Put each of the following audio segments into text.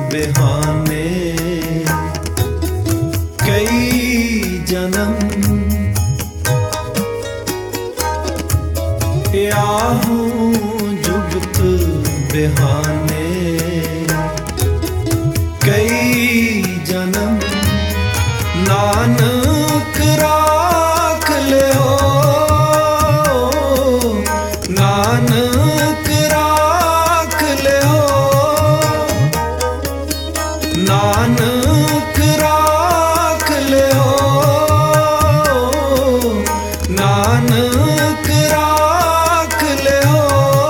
बिहाने कई जन्म याहूं जुगत बिहाने कई जन्म नानक राख ले हो नानक राख ले हो नानक राख ले हो नानक राख ले हो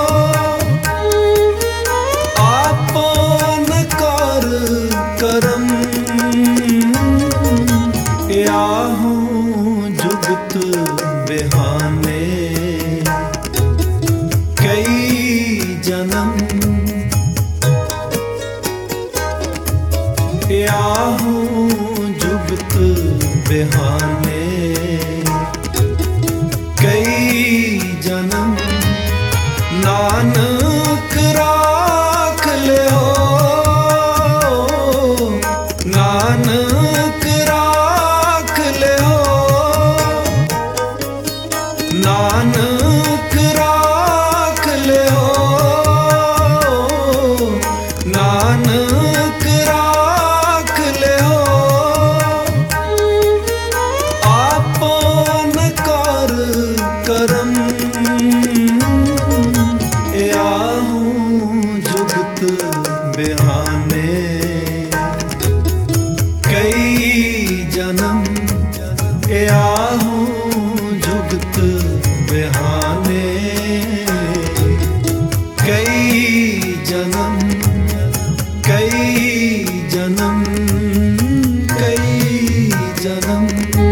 आपन कर करम याहूं जुगत बिहाने कई जन्म याहूं जुगत बिहाने कई जन्म नानक राख ले हो नानक राख ले हो नानक राख ले हो नानक राख ले हो आपन कर करम याहूं जुगत बिहाने कई जन्म याहूं जुगत बिहाने कई जन्म कई जन्म कई जन्म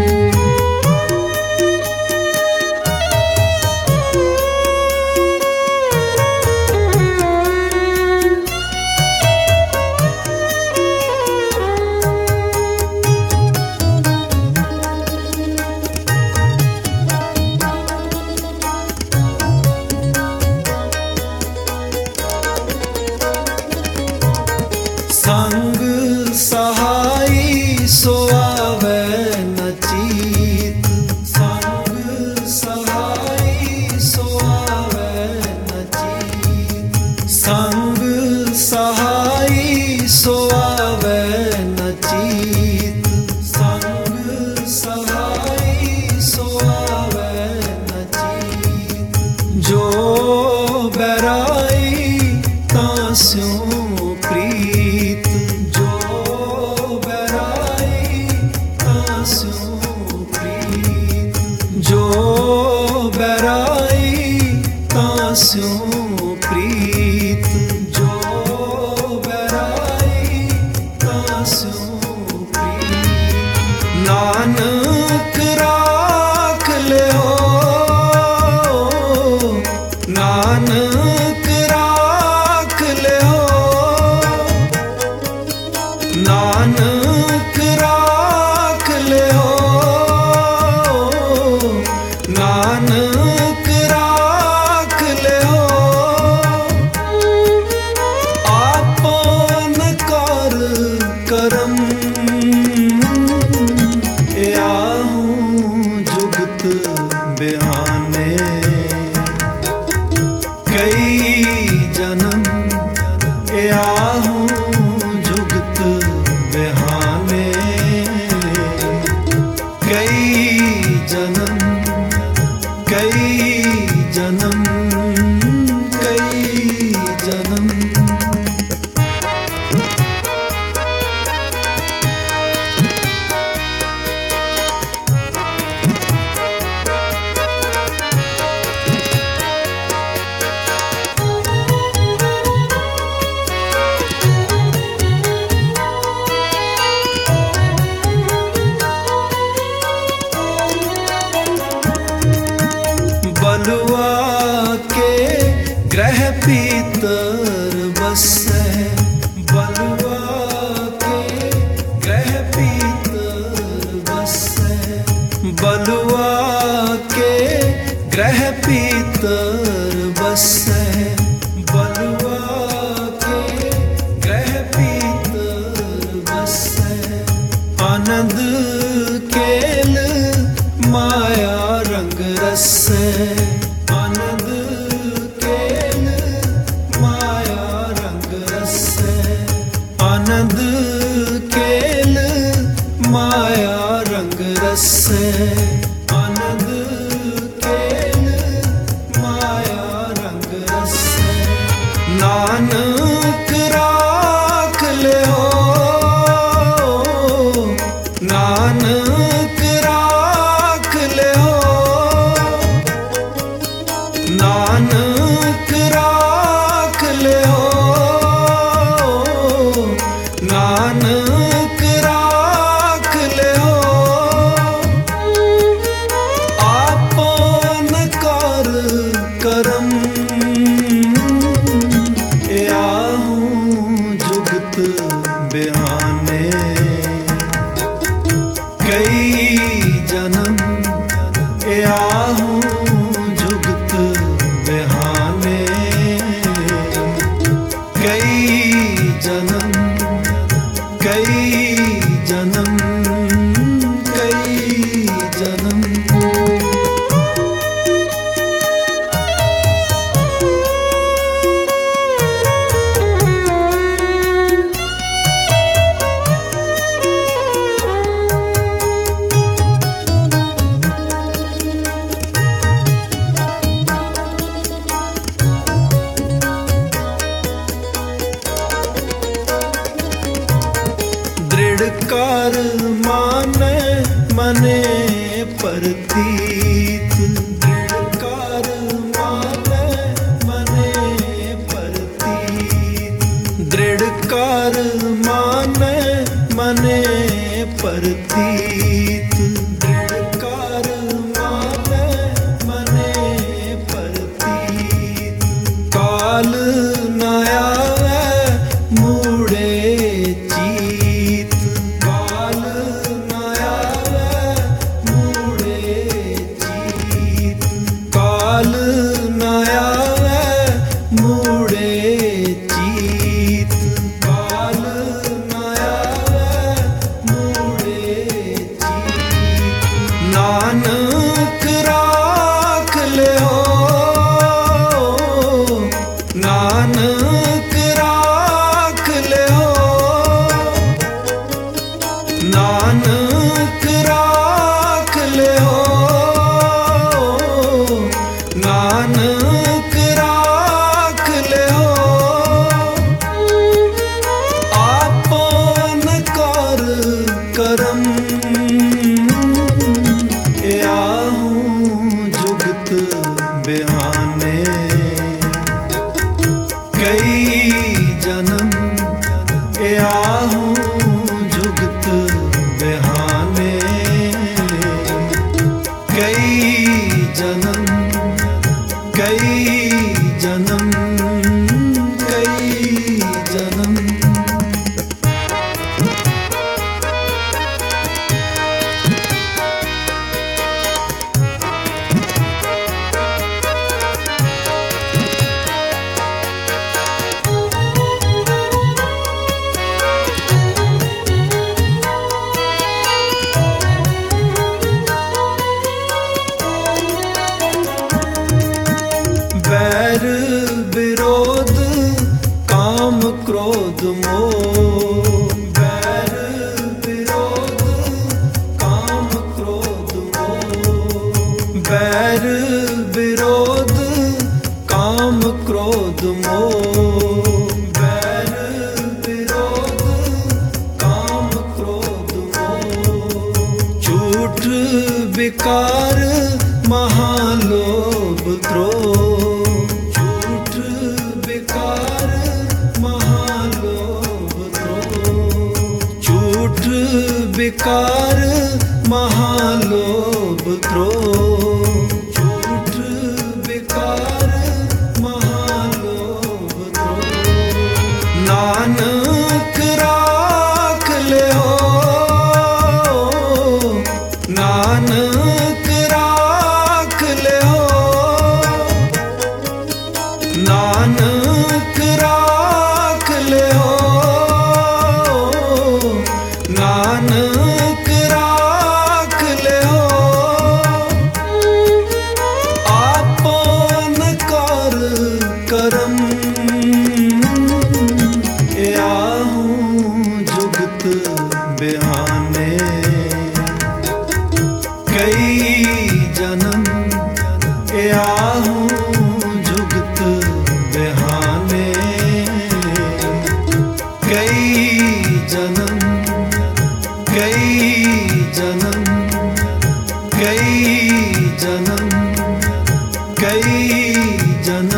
संग सहाई सो आवे न चीत संग सहाई सो आवे न चीत संग सहाई सो आवे न चीत संग सहाई सो आवे न चीत जो बैराई तास्यों प्रीत जो बैराई तास्यों प्रीत जो बैराई तास्यों प्रीत जो बैराई तास्यों प्रीत नानक राख ले हो नानक राख ले हो नानक राख ले हो नानक राख ले हो आपन कर करम याहूं जुगत बिहाने कई जन्म याहूं जुगत बिहाने आनंद केल माया रंग रसे, आनंद केल माया रंग रसे। नानक राख लियो, नानक राख लियो, नानक राख लियो, नानक राख लियो। आपन कर करम आऊं जुगत बिहाने। कई जन्म आऊं जुगत बिहाने, कई जन्म, कई जन्म, कई जन्म। दृढ़कार माने मने प्रतीत, दृढ़कार माने मने प्रतीत, दृढ़कार माने मने प्रतीत, दृढ़कार माने मने प्रतीत। काल न आवे मूढ़े चीत, काल न आवे मूढ़े चीत, काल न आवे मूढ़े चीत, काल न आवे मूढ़े चीत। नानक राख लियो, नानक राख लियो, नानक राख लियो, नानक राख लियो। आपन कर करम आऊं जुगत बिहाने। कई जन्म आऊं जुगत बिहाने, कई जन्म, कई जन्म, कई जन्म। बैर विरोध काम क्रोध मोह, बैर विरोध काम क्रोध मोह, बैर विरोध काम क्रोध मोह, बैर विरोध काम क्रोध मोह। झूठ विकार महालोभ क्रोध, झूठ विकार महालोभ क्रोध, झूठ विकार महालोभ क्रोध, झूठ विकार महालोभ क्रोध। नानक राख लियो, नानक राख लियो, नानक राख लियो, नानक राख लियो। जन्म कई जन्म कई जन्म कई जन्म